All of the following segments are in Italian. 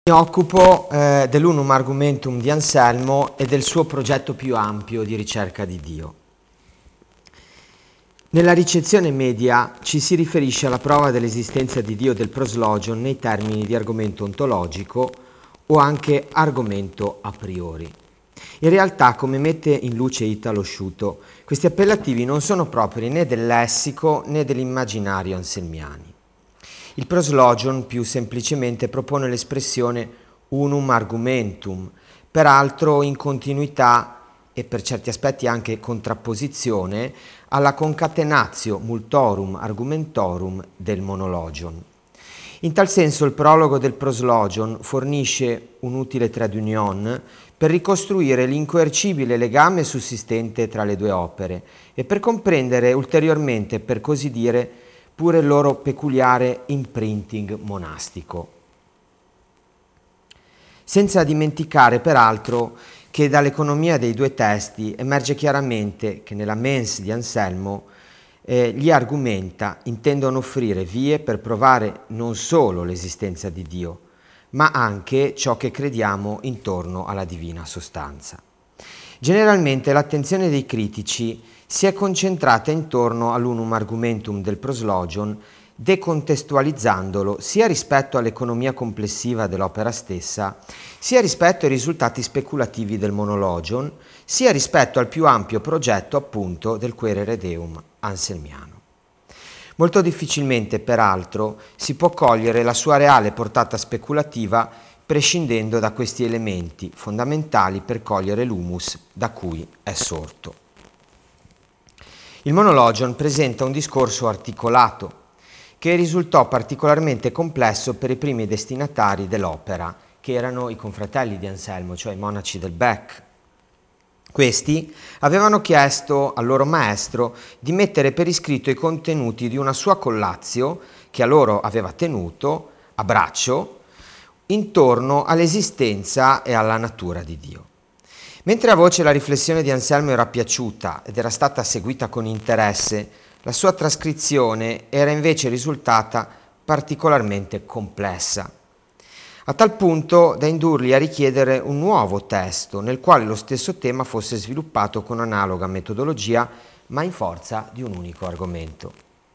Mi occupo dell'Unum Argumentum di Anselmo e del suo progetto più ampio di ricerca di Dio. Nella ricezione media ci si riferisce alla prova dell'esistenza di Dio del proslogion nei termini di argomento ontologico o anche argomento a priori. In realtà, come mette in luce Italo Sciuto, questi appellativi non sono propri né del lessico né dell'immaginario anselmiani. Il proslogion più semplicemente propone l'espressione unum argumentum, peraltro in continuità e per certi aspetti anche contrapposizione alla concatenatio multorum argumentorum del monologion. In tal senso il prologo del proslogion fornisce un utile trait d'union per ricostruire l'incoercibile legame sussistente tra le due opere e per comprendere ulteriormente, per così dire, pure il loro peculiare imprinting monastico. Senza dimenticare, peraltro, che dall'economia dei due testi emerge chiaramente che nella mens di Anselmo gli argumenta intendono offrire vie per provare non solo l'esistenza di Dio, ma anche ciò che crediamo intorno alla divina sostanza. Generalmente l'attenzione dei critici si è concentrata intorno all'unum argumentum del proslogion, decontestualizzandolo sia rispetto all'economia complessiva dell'opera stessa, sia rispetto ai risultati speculativi del monologion, sia rispetto al più ampio progetto appunto del Quaerere Deum anselmiano. Molto difficilmente, peraltro, si può cogliere la sua reale portata speculativa prescindendo da questi elementi fondamentali per cogliere l'humus da cui è sorto. Il monologion presenta un discorso articolato che risultò particolarmente complesso per i primi destinatari dell'opera, che erano i confratelli di Anselmo, cioè i monaci del Bec. Questi avevano chiesto al loro maestro di mettere per iscritto i contenuti di una sua collatio che a loro aveva tenuto a braccio intorno all'esistenza e alla natura di Dio. Mentre a voce la riflessione di Anselmo era piaciuta ed era stata seguita con interesse, la sua trascrizione era invece risultata particolarmente complessa, a tal punto da indurli a richiedere un nuovo testo nel quale lo stesso tema fosse sviluppato con analoga metodologia, ma in forza di un unico argomento.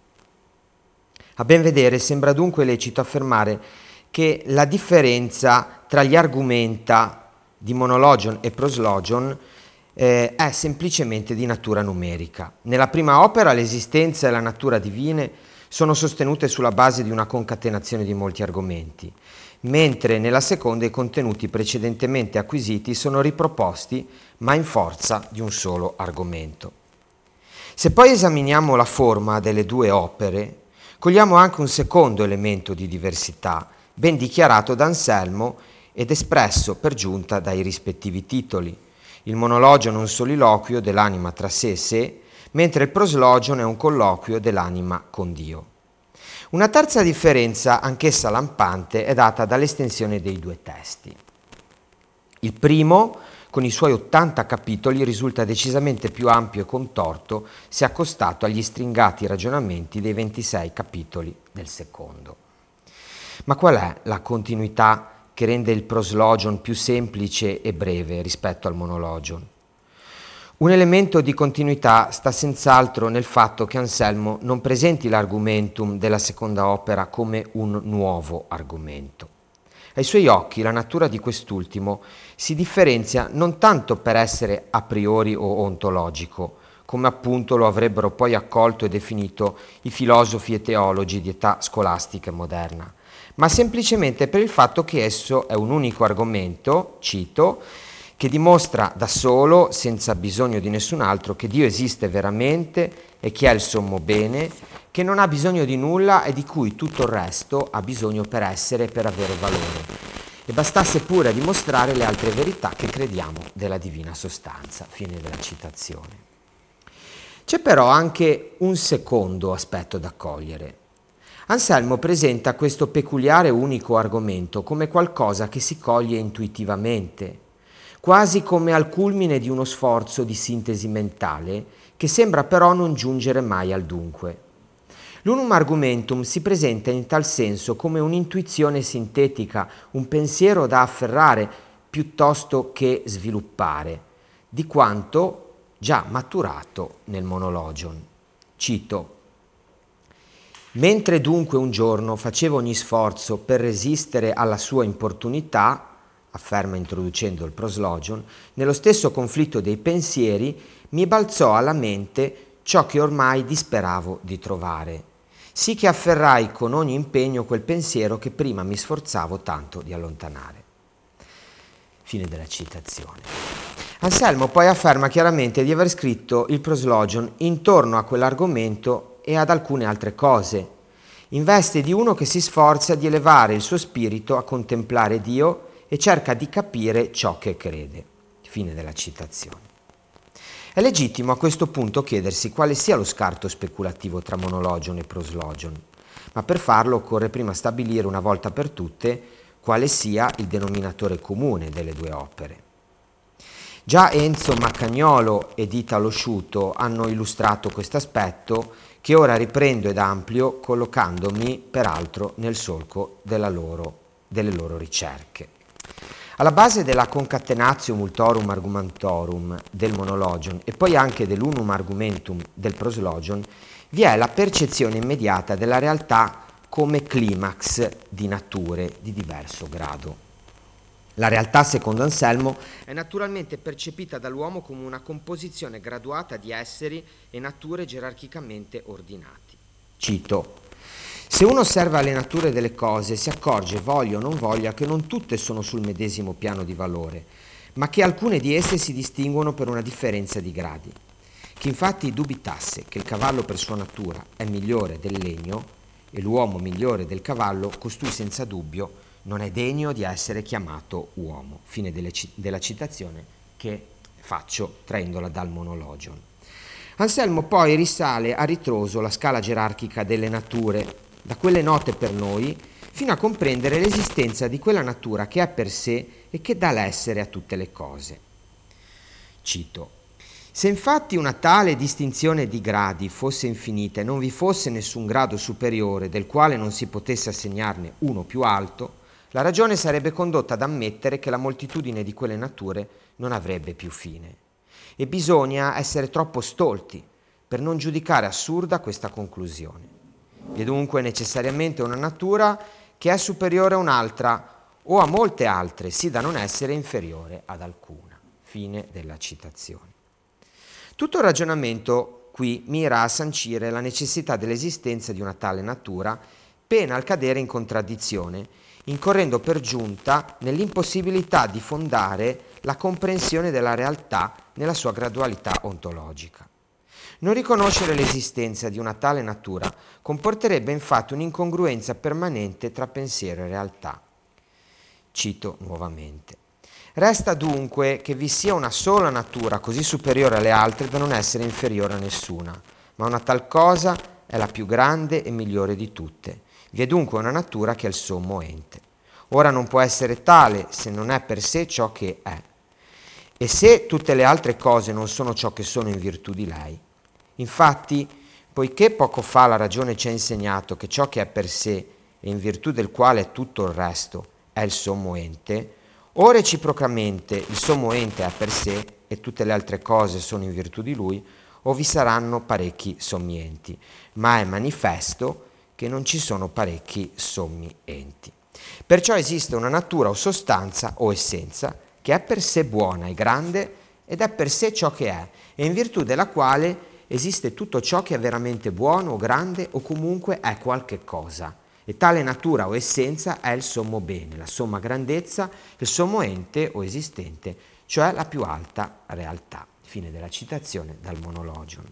A ben vedere sembra dunque lecito affermare che la differenza tra gli argumenta di monologion e proslogion è semplicemente di natura numerica. Nella prima opera l'esistenza e la natura divine sono sostenute sulla base di una concatenazione di molti argomenti, mentre nella seconda i contenuti precedentemente acquisiti sono riproposti ma in forza di un solo argomento. Se poi esaminiamo la forma delle due opere, cogliamo anche un secondo elemento di diversità, ben dichiarato da Anselmo ed espresso per giunta dai rispettivi titoli. Il monologion è un soliloquio dell'anima tra sé e sé, mentre il proslogion è un colloquio dell'anima con Dio. Una terza differenza, anch'essa lampante, è data dall'estensione dei due testi. Il primo, con i suoi 80 capitoli, risulta decisamente più ampio e contorto se accostato agli stringati ragionamenti dei 26 capitoli del secondo. Ma qual è la continuità che rende il proslogion più semplice e breve rispetto al monologion? Un elemento di continuità sta senz'altro nel fatto che Anselmo non presenti l'argumentum della seconda opera come un nuovo argomento. Ai suoi occhi la natura di quest'ultimo si differenzia non tanto per essere a priori o ontologico, come appunto lo avrebbero poi accolto e definito i filosofi e teologi di età scolastica e moderna, ma semplicemente per il fatto che esso è un unico argomento, cito, che dimostra da solo, senza bisogno di nessun altro, che Dio esiste veramente e che è il sommo bene, che non ha bisogno di nulla e di cui tutto il resto ha bisogno per essere e per avere valore. E bastasse pure a dimostrare le altre verità che crediamo della divina sostanza. Fine della citazione. C'è però anche un secondo aspetto da cogliere. Anselmo presenta questo peculiare unico argomento come qualcosa che si coglie intuitivamente, quasi come al culmine di uno sforzo di sintesi mentale che sembra però non giungere mai al dunque. L'unum argumentum si presenta in tal senso come un'intuizione sintetica, un pensiero da afferrare piuttosto che sviluppare, di quanto già maturato nel monologion. Cito: mentre dunque un giorno facevo ogni sforzo per resistere alla sua importunità, afferma introducendo il proslogion, nello stesso conflitto dei pensieri mi balzò alla mente ciò che ormai disperavo di trovare, sì che afferrai con ogni impegno quel pensiero che prima mi sforzavo tanto di allontanare. Fine della citazione. Anselmo poi afferma chiaramente di aver scritto il proslogion intorno a quell'argomento e ad alcune altre cose, in veste di uno che si sforza di elevare il suo spirito a contemplare Dio e cerca di capire ciò che crede. Fine della citazione. È legittimo a questo punto chiedersi quale sia lo scarto speculativo tra monologion e proslogion, ma per farlo occorre prima stabilire una volta per tutte quale sia il denominatore comune delle due opere. Già Enzo Maccagnolo ed Italo Sciuto hanno illustrato questo aspetto, che ora riprendo ed amplio, collocandomi peraltro nel solco delle loro ricerche. Alla base della concatenatio multorum argumentorum del monologion e poi anche dell'unum argumentum del proslogion vi è la percezione immediata della realtà come climax di nature di diverso grado. La realtà, secondo Anselmo, è naturalmente percepita dall'uomo come una composizione graduata di esseri e nature gerarchicamente ordinati. Cito: se uno osserva le nature delle cose si accorge, voglia o non voglia, che non tutte sono sul medesimo piano di valore, ma che alcune di esse si distinguono per una differenza di gradi. Chi infatti dubitasse che il cavallo per sua natura è migliore del legno e l'uomo migliore del cavallo, costui senza dubbio non è degno di essere chiamato uomo. Fine della citazione che faccio traendola dal monologion. Anselmo poi risale a ritroso la scala gerarchica delle nature, da quelle note per noi, fino a comprendere l'esistenza di quella natura che è per sé e che dà l'essere a tutte le cose. Cito: se infatti una tale distinzione di gradi fosse infinita e non vi fosse nessun grado superiore del quale non si potesse assegnarne uno più alto, la ragione sarebbe condotta ad ammettere che la moltitudine di quelle nature non avrebbe più fine. E bisogna essere troppo stolti per non giudicare assurda questa conclusione. Vi è dunque necessariamente una natura che è superiore a un'altra o a molte altre, sì da non essere inferiore ad alcuna. Fine della citazione. Tutto il ragionamento qui mira a sancire la necessità dell'esistenza di una tale natura, pena al cadere in contraddizione, incorrendo per giunta nell'impossibilità di fondare la comprensione della realtà nella sua gradualità ontologica. Non riconoscere l'esistenza di una tale natura comporterebbe infatti un'incongruenza permanente tra pensiero e realtà. Cito nuovamente: resta dunque che vi sia una sola natura così superiore alle altre da non essere inferiore a nessuna, ma una tal cosa è la più grande e migliore di tutte. Vi è dunque una natura che è il sommo ente. Ora non può essere tale se non è per sé ciò che è. E se tutte le altre cose non sono ciò che sono in virtù di lei. Infatti, poiché poco fa la ragione ci ha insegnato che ciò che è per sé e in virtù del quale è tutto il resto è il sommo ente, o reciprocamente il sommo ente è per sé e tutte le altre cose sono in virtù di lui, o vi saranno parecchi sommi enti, ma è manifesto che non ci sono parecchi sommi enti. Perciò esiste una natura o sostanza o essenza che è per sé buona e grande ed è per sé ciò che è, e in virtù della quale esiste tutto ciò che è veramente buono o grande o comunque è qualche cosa. E tale natura o essenza è il sommo bene, la somma grandezza, il sommo ente o esistente, cioè la più alta realtà. Fine della citazione dal monologion.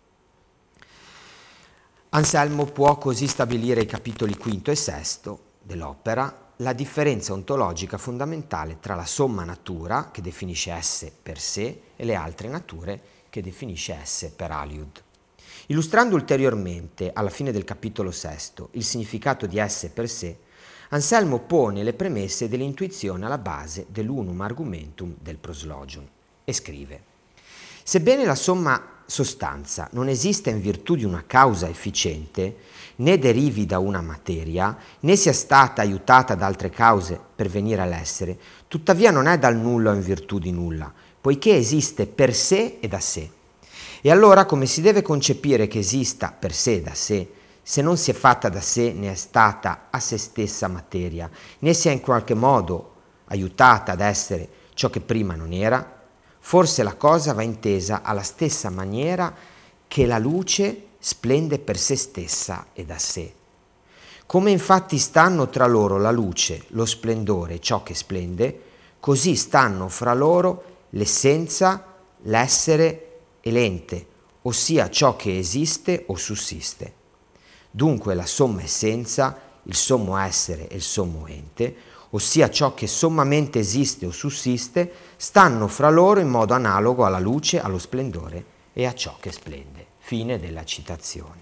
Anselmo può così stabilire i capitoli quinto e sesto dell'opera la differenza ontologica fondamentale tra la somma natura, che definisce esse per sé, e le altre nature, che definisce esse per aliud. Illustrando ulteriormente, alla fine del capitolo sesto, il significato di esse per sé, Anselmo pone le premesse dell'intuizione alla base dell'unum argumentum del proslogion e scrive: sebbene la somma sostanza non esiste in virtù di una causa efficiente, né derivi da una materia, né sia stata aiutata da altre cause per venire all'essere, tuttavia non è dal nulla o in virtù di nulla, poiché esiste per sé e da sé. E allora come si deve concepire che esista per sé e da sé, se non si è fatta da sé né è stata a se stessa materia, né sia in qualche modo aiutata ad essere ciò che prima non era? Forse la cosa va intesa alla stessa maniera che la luce splende per se stessa e da sé. Come infatti stanno tra loro la luce, lo splendore e ciò che splende, così stanno fra loro l'essenza, l'essere e l'ente, ossia ciò che esiste o sussiste. Dunque la somma essenza, il sommo essere e il sommo ente, ossia ciò che sommamente esiste o sussiste, stanno fra loro in modo analogo alla luce, allo splendore e a ciò che splende. Fine della citazione.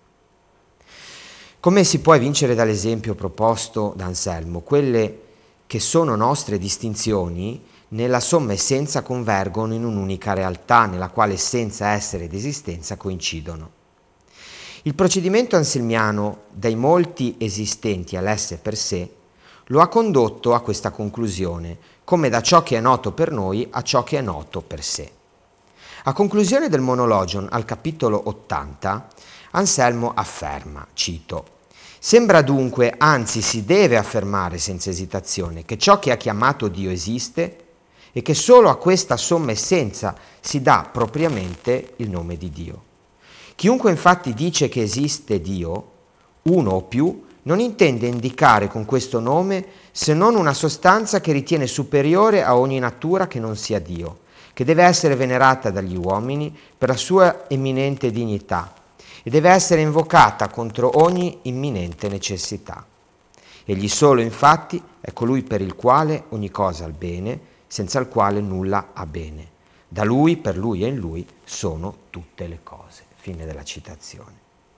Come si può evincere dall'esempio proposto da Anselmo, quelle che sono nostre distinzioni nella somma essenza convergono in un'unica realtà nella quale essenza, essere ed esistenza coincidono. Il procedimento anselmiano dai molti esistenti all'esse per sé lo ha condotto a questa conclusione, come da ciò che è noto per noi a ciò che è noto per sé. A conclusione del monologion, al capitolo 80, Anselmo afferma, cito: «Sembra dunque, anzi si deve affermare senza esitazione, che ciò che ha chiamato Dio esiste e che solo a questa somma essenza si dà propriamente il nome di Dio. Chiunque infatti dice che esiste Dio, uno o più, non intende indicare con questo nome se non una sostanza che ritiene superiore a ogni natura che non sia Dio, che deve essere venerata dagli uomini per la sua eminente dignità e deve essere invocata contro ogni imminente necessità. Egli solo, infatti, è colui per il quale ogni cosa ha il bene, senza il quale nulla ha bene. Da lui, per lui e in lui sono tutte le cose». Fine della citazione.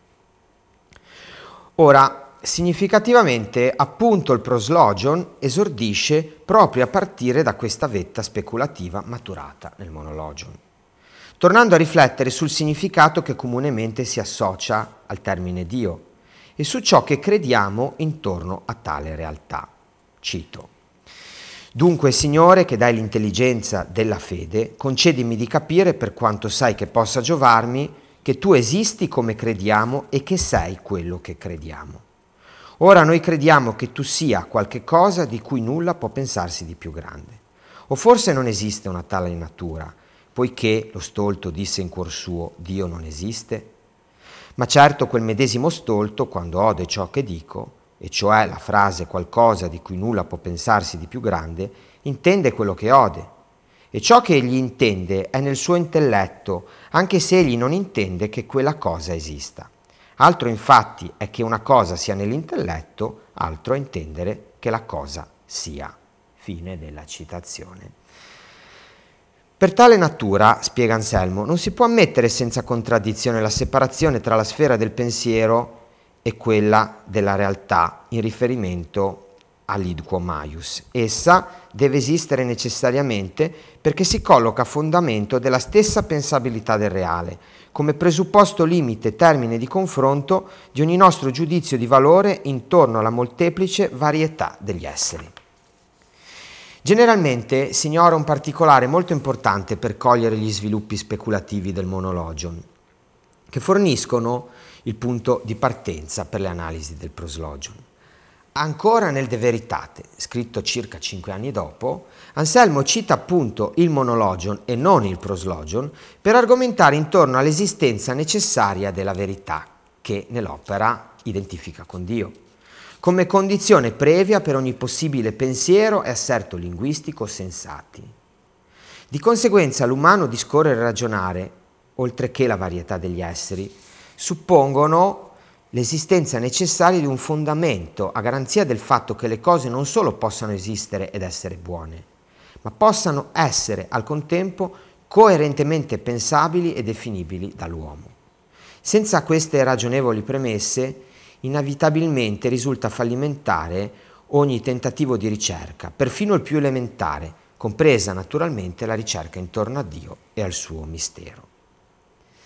Ora, significativamente, appunto il proslogion esordisce proprio a partire da questa vetta speculativa maturata nel monologion, tornando a riflettere sul significato che comunemente si associa al termine Dio e su ciò che crediamo intorno a tale realtà. Cito: «Dunque, Signore, che dai l'intelligenza della fede, concedimi di capire, per quanto sai che possa giovarmi, che tu esisti come crediamo e che sei quello che crediamo. Ora noi crediamo che tu sia qualche cosa di cui nulla può pensarsi di più grande. O forse non esiste una tale natura, poiché lo stolto disse in cuor suo: Dio non esiste? Ma certo quel medesimo stolto, quando ode ciò che dico, e cioè la frase qualcosa di cui nulla può pensarsi di più grande, intende quello che ode. E ciò che egli intende è nel suo intelletto, anche se egli non intende che quella cosa esista. Altro infatti è che una cosa sia nell'intelletto, altro è intendere che la cosa sia». Fine della citazione. Per tale natura, spiega Anselmo, non si può ammettere senza contraddizione la separazione tra la sfera del pensiero e quella della realtà in riferimento all'idquo maius. Essa deve esistere necessariamente perché si colloca a fondamento della stessa pensabilità del reale, come presupposto limite, termine di confronto di ogni nostro giudizio di valore intorno alla molteplice varietà degli esseri. Generalmente si ignora un particolare molto importante per cogliere gli sviluppi speculativi del monologion, che forniscono il punto di partenza per le analisi del proslogion. Ancora nel De Veritate, scritto circa 5 anni dopo, Anselmo cita appunto il monologion e non il proslogion per argomentare intorno all'esistenza necessaria della verità che nell'opera identifica con Dio, come condizione previa per ogni possibile pensiero e asserto linguistico sensati. Di conseguenza l'umano discorrere e ragionare, oltre che la varietà degli esseri, suppongono l'esistenza necessaria di un fondamento a garanzia del fatto che le cose non solo possano esistere ed essere buone, ma possano essere al contempo coerentemente pensabili e definibili dall'uomo. Senza queste ragionevoli premesse, inevitabilmente risulta fallimentare ogni tentativo di ricerca, perfino il più elementare, compresa naturalmente la ricerca intorno a Dio e al suo mistero.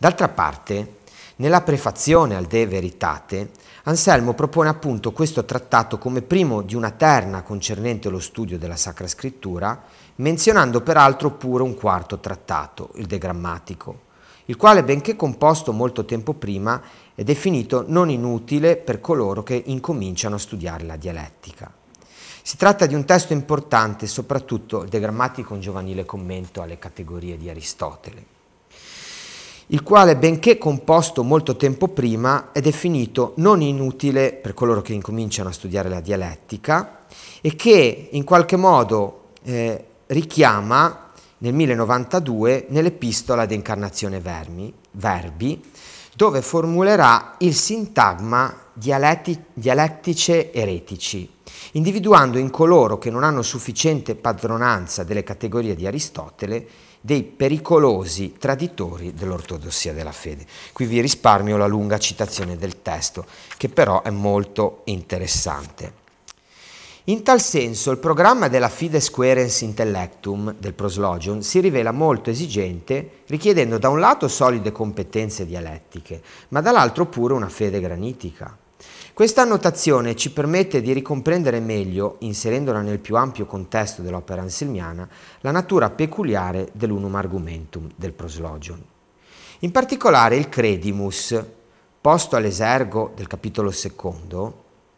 D'altra parte, nella prefazione al De Veritate, Anselmo propone appunto questo trattato come primo di una terna concernente lo studio della Sacra Scrittura, menzionando peraltro pure un quarto trattato, il De Grammatico, il quale, benché composto molto tempo prima, è definito non inutile per coloro che incominciano a studiare la dialettica. Si tratta di un testo importante, soprattutto il De Grammatico, un giovanile commento alle categorie di Aristotele, il quale, benché composto molto tempo prima, è definito non inutile per coloro che incominciano a studiare la dialettica e che in qualche modo richiama nel 1092 nell'Epistola de Incarnazione Verbi, dove formulerà il sintagma dialettice eretici, individuando in coloro che non hanno sufficiente padronanza delle categorie di Aristotele dei pericolosi traditori dell'ortodossia della fede. Qui vi risparmio la lunga citazione del testo, che però è molto interessante. In tal senso il programma della Fides Quaerens Intellectum del Proslogion si rivela molto esigente, richiedendo da un lato solide competenze dialettiche, ma dall'altro pure una fede granitica. Questa annotazione ci permette di ricomprendere meglio, inserendola nel più ampio contesto dell'opera anselmiana, la natura peculiare dell'unum argumentum del Proslogion. In particolare il credimus, posto all'esergo del capitolo secondo,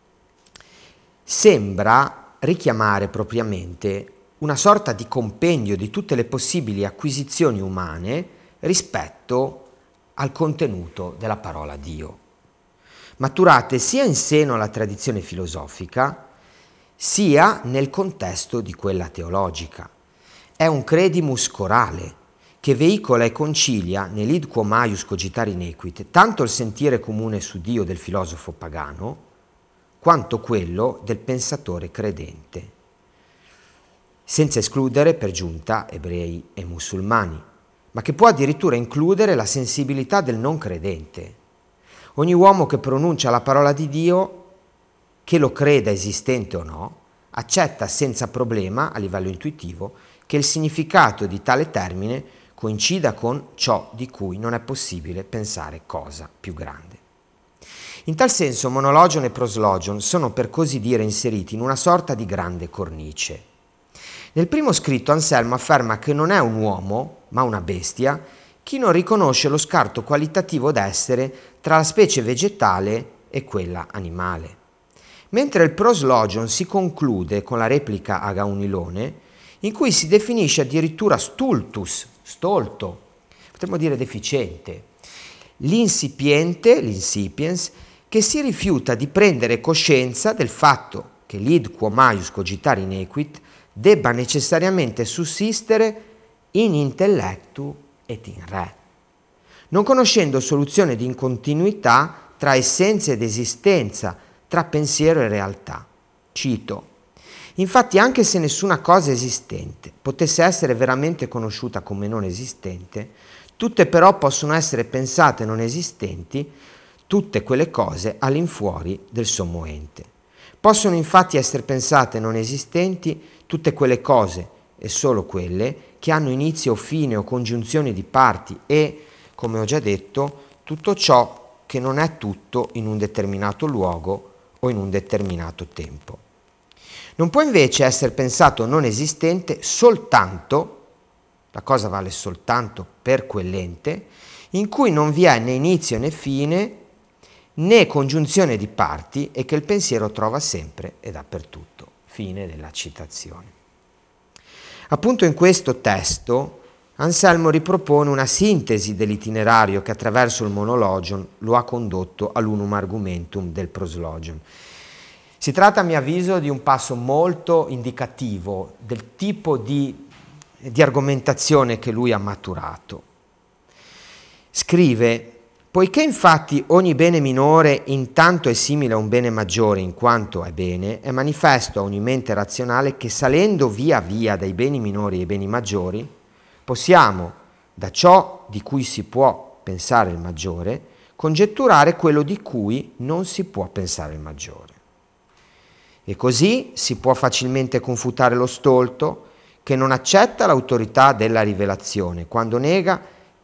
sembra richiamare propriamente una sorta di compendio di tutte le possibili acquisizioni umane rispetto al contenuto della parola Dio, maturate sia in seno alla tradizione filosofica, sia nel contesto di quella teologica. È un credimus corale che veicola e concilia nell'id quo maius cogitari nequit tanto il sentire comune su Dio del filosofo pagano, quanto quello del pensatore credente, senza escludere per giunta ebrei e musulmani, ma che può addirittura includere la sensibilità del non credente. Ogni uomo che pronuncia la parola di Dio, che lo creda esistente o no, accetta senza problema, a livello intuitivo, che il significato di tale termine coincida con ciò di cui non è possibile pensare cosa più grande. In tal senso monologion e proslogion sono per così dire inseriti in una sorta di grande cornice. Nel primo scritto Anselmo afferma che non è un uomo, ma una bestia, chi non riconosce lo scarto qualitativo d'essere tra la specie vegetale e quella animale. Mentre il proslogion si conclude con la replica a Gaunilone, in cui si definisce addirittura stultus, stolto, potremmo dire deficiente, l'insipiens, che si rifiuta di prendere coscienza del fatto che l'id quo maius cogitari nequit debba necessariamente sussistere in intellectu et in re, non conoscendo soluzione di incontinuità tra essenza ed esistenza, tra pensiero e realtà. Cito: infatti anche se nessuna cosa esistente potesse essere veramente conosciuta come non esistente, tutte però possono essere pensate non esistenti, tutte quelle cose all'infuori del sommo ente. Possono infatti essere pensate non esistenti tutte quelle cose, e solo quelle, che hanno inizio o fine o congiunzione di parti e, come ho già detto, tutto ciò che non è tutto in un determinato luogo o in un determinato tempo. Non può invece essere pensato non esistente soltanto, la cosa vale soltanto per quell'ente, in cui non vi è né inizio né fine, né congiunzione di parti e che il pensiero trova sempre e dappertutto. Fine della citazione. Appunto in questo testo Anselmo ripropone una sintesi dell'itinerario che attraverso il monologion lo ha condotto all'unum argumentum del proslogion. Si tratta a mio avviso di un passo molto indicativo del tipo di argomentazione che lui ha maturato. Scrive: poiché infatti ogni bene minore intanto è simile a un bene maggiore in quanto è bene, è manifesto a ogni mente razionale che salendo via via dai beni minori ai beni maggiori, possiamo, da ciò di cui si può pensare il maggiore, congetturare quello di cui non si può pensare il maggiore. E così si può facilmente confutare lo stolto che non accetta l'autorità della rivelazione, quando nega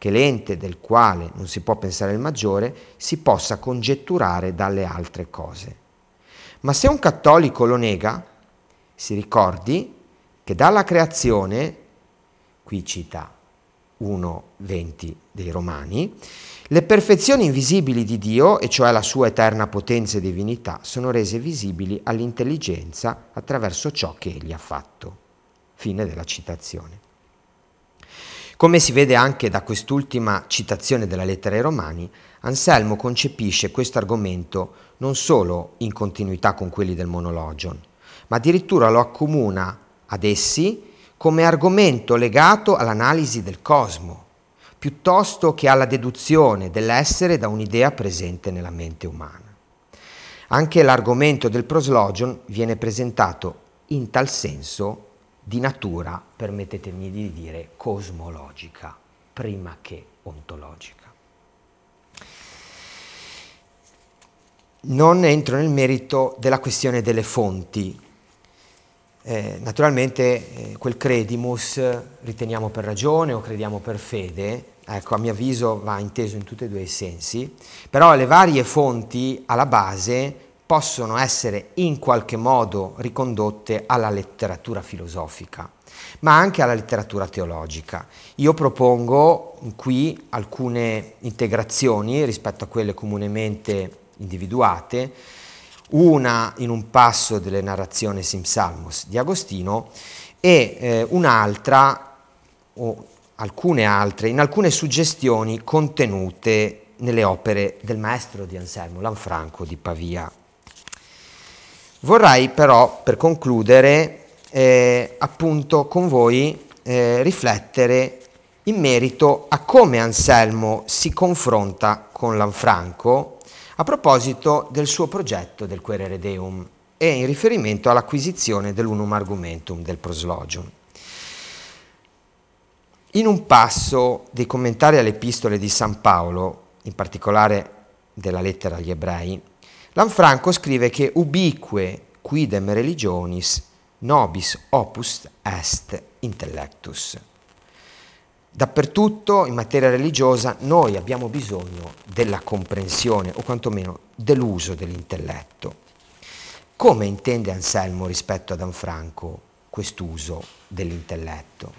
che l'ente del quale non si può pensare il maggiore si possa congetturare dalle altre cose. Ma se un cattolico lo nega, si ricordi che dalla creazione, qui cita 1:20 dei Romani, le perfezioni invisibili di Dio, e cioè la sua eterna potenza e divinità, sono rese visibili all'intelligenza attraverso ciò che egli ha fatto. Fine della citazione. Come si vede anche da quest'ultima citazione della lettera ai Romani, Anselmo concepisce questo argomento non solo in continuità con quelli del Monologion, ma addirittura lo accomuna ad essi come argomento legato all'analisi del cosmo, piuttosto che alla deduzione dell'essere da un'idea presente nella mente umana. Anche l'argomento del proslogion viene presentato in tal senso di natura, permettetemi di dire, cosmologica, prima che ontologica. Non entro nel merito della questione delle fonti. Naturalmente quel credimus riteniamo per ragione o crediamo per fede, ecco, a mio avviso va inteso in tutti e due i sensi, però le varie fonti alla base possono essere in qualche modo ricondotte alla letteratura filosofica, ma anche alla letteratura teologica. Io propongo qui alcune integrazioni rispetto a quelle comunemente individuate, una in un passo delle narrazioni Simsalmos di Agostino e un'altra o alcune altre in alcune suggestioni contenute nelle opere del maestro di Anselmo, Lanfranco di Pavia. Vorrei però, per concludere, appunto con voi riflettere in merito a come Anselmo si confronta con Lanfranco a proposito del suo progetto del Quaerere Deum e in riferimento all'acquisizione dell'Unum Argumentum del Proslogion. In un passo dei commentari alle epistole di San Paolo, in particolare della lettera agli Ebrei, Lanfranco scrive che ubique quidem religionis nobis opus est intellectus. Dappertutto in materia religiosa noi abbiamo bisogno della comprensione o quantomeno dell'uso dell'intelletto. Come intende Anselmo rispetto ad Lanfranco quest'uso dell'intelletto?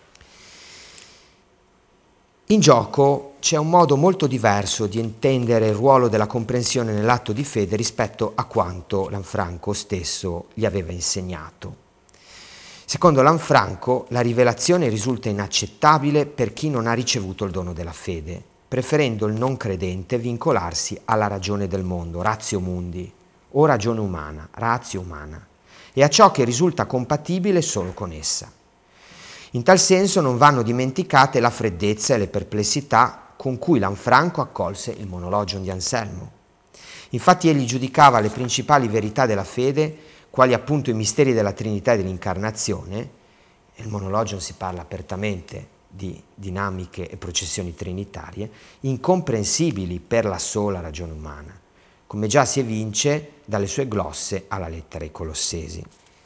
In gioco c'è un modo molto diverso di intendere il ruolo della comprensione nell'atto di fede rispetto a quanto Lanfranco stesso gli aveva insegnato. Secondo Lanfranco, la rivelazione risulta inaccettabile per chi non ha ricevuto il dono della fede, preferendo il non credente vincolarsi alla ragione del mondo, ratio mundi, o ragione umana, ratio umana, e a ciò che risulta compatibile solo con essa. In tal senso non vanno dimenticate la freddezza e le perplessità con cui Lanfranco accolse il Monologion di Anselmo. Infatti egli giudicava le principali verità della fede, quali appunto i misteri della Trinità e dell'Incarnazione, nel Monologion si parla apertamente di dinamiche e processioni trinitarie, incomprensibili per la sola ragione umana, come già si evince dalle sue glosse alla lettera ai Colossesi.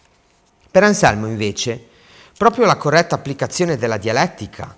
Per Anselmo invece, proprio la corretta applicazione della dialettica,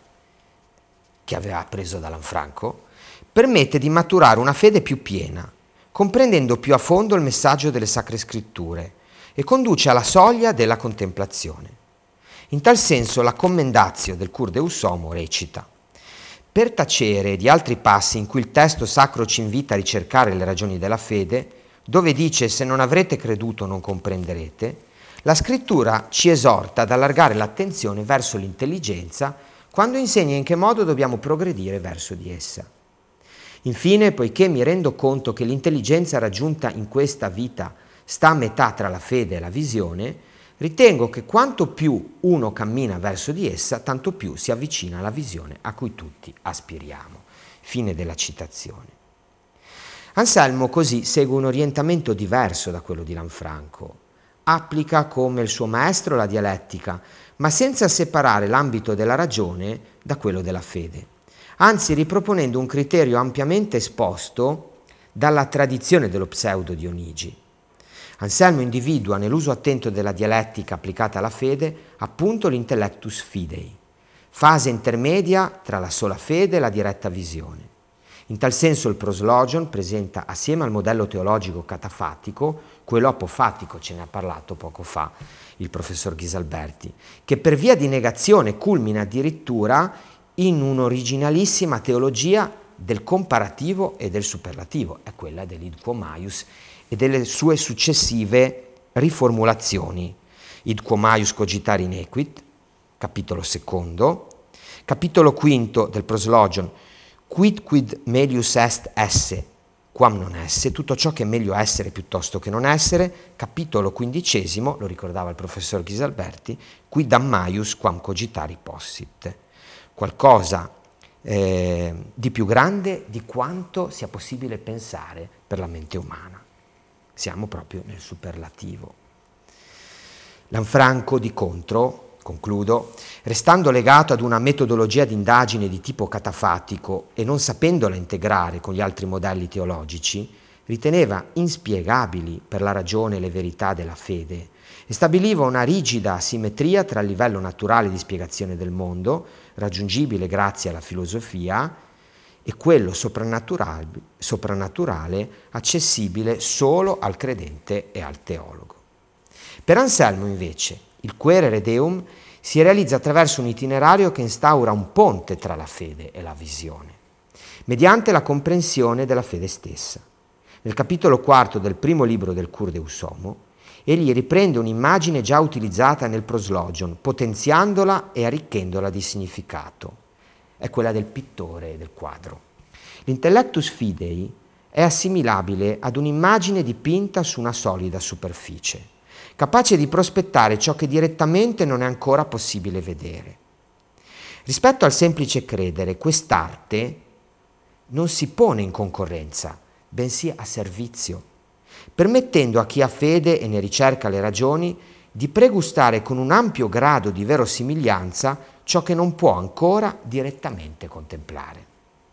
che aveva appreso da Lanfranco, permette di maturare una fede più piena, comprendendo più a fondo il messaggio delle Sacre Scritture e conduce alla soglia della contemplazione. In tal senso la Commendatio del Cur Deus Homo recita: per tacere di altri passi in cui il testo sacro ci invita a ricercare le ragioni della fede, dove dice se non avrete creduto non comprenderete, la scrittura ci esorta ad allargare l'attenzione verso l'intelligenza quando insegna in che modo dobbiamo progredire verso di essa. Infine, poiché mi rendo conto che l'intelligenza raggiunta in questa vita sta a metà tra la fede e la visione, ritengo che quanto più uno cammina verso di essa, tanto più si avvicina alla visione a cui tutti aspiriamo. Fine della citazione. Anselmo così segue un orientamento diverso da quello di Lanfranco. Applica come il suo maestro la dialettica, ma senza separare l'ambito della ragione da quello della fede, anzi riproponendo un criterio ampiamente esposto dalla tradizione dello pseudo Dionigi. Anselmo individua nell'uso attento della dialettica applicata alla fede appunto l'intellectus fidei, fase intermedia tra la sola fede e la diretta visione. In tal senso il proslogion presenta, assieme al modello teologico catafatico, quello apofatico, ce ne ha parlato poco fa il professor Ghisalberti, che per via di negazione culmina addirittura in un'originalissima teologia del comparativo e del superlativo, è quella dell'id quo maius e delle sue successive riformulazioni. Id quo maius cogitare inequit, capitolo secondo, capitolo quinto del proslogion, quid melius est esse, quam non esse, tutto ciò che è meglio essere piuttosto che non essere, capitolo quindicesimo, lo ricordava il professor Ghisalberti, quidam maius quam cogitari possit, qualcosa di più grande di quanto sia possibile pensare per la mente umana. Siamo proprio nel superlativo. Lanfranco, di contro, concludo, restando legato ad una metodologia di indagine di tipo catafatico e non sapendola integrare con gli altri modelli teologici, riteneva inspiegabili per la ragione e le verità della fede e stabiliva una rigida asimmetria tra il livello naturale di spiegazione del mondo, raggiungibile grazie alla filosofia, e quello soprannaturale accessibile solo al credente e al teologo. Per Anselmo, invece, il Quaerere Deum si realizza attraverso un itinerario che instaura un ponte tra la fede e la visione, mediante la comprensione della fede stessa. Nel capitolo quarto del primo libro del Cur Deus Homo, egli riprende un'immagine già utilizzata nel proslogion, potenziandola e arricchendola di significato. È quella del pittore del quadro. L'intellectus fidei è assimilabile ad un'immagine dipinta su una solida superficie, capace di prospettare ciò che direttamente non è ancora possibile vedere. Rispetto al semplice credere, quest'arte non si pone in concorrenza, bensì a servizio, permettendo a chi ha fede e ne ricerca le ragioni di pregustare con un ampio grado di verosimiglianza ciò che non può ancora direttamente contemplare.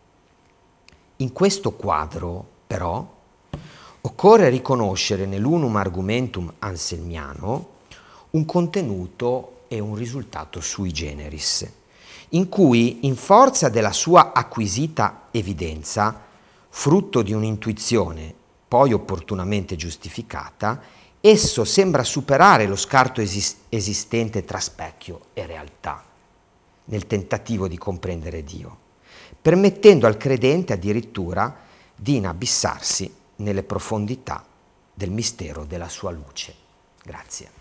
In questo quadro, però, occorre riconoscere nell'unum argumentum anselmiano un contenuto e un risultato sui generis, in cui, in forza della sua acquisita evidenza, frutto di un'intuizione poi opportunamente giustificata, esso sembra superare lo scarto esistente tra specchio e realtà, nel tentativo di comprendere Dio, permettendo al credente addirittura di inabissarsi nelle profondità del mistero della sua luce. Grazie.